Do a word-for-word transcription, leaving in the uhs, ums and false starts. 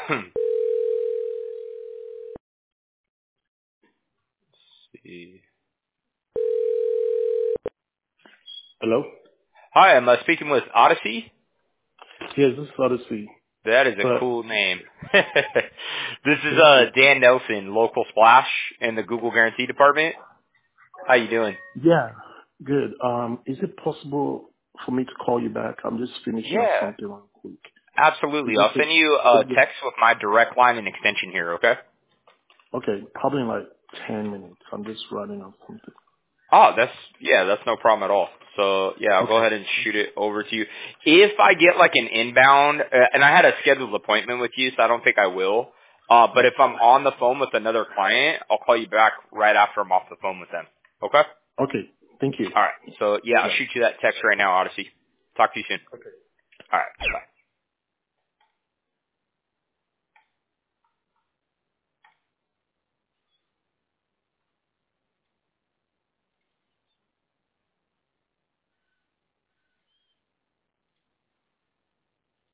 see. Hello? Hi, am I speaking with Odyssey? Yes, this is Odyssey. That is a But, cool name. This is thank uh you. Dan Nelson, local splash in the Google Guarantee Department. How you doing? Yeah, good. Um, is it possible for me to call you back? I'm just finishing up Yeah, something real quick. absolutely. Is I'll it, send you is a it, text with my direct line and extension here, okay? okay, probably in like ten minutes. I'm just writing on something. Oh, that's, yeah, that's no problem at all. So, yeah, I'll go Okay. ahead and shoot it over to you. If I get like an inbound, uh, and I had a scheduled appointment with you, so I don't think I will, uh, but if I'm on the phone with another client, I'll call you back right after I'm off the phone with them. Okay? Okay. Thank you. Alright. So, yeah, I'll Bye. shoot you that text right now, Odyssey. Talk to you soon. Okay. Alright. Bye.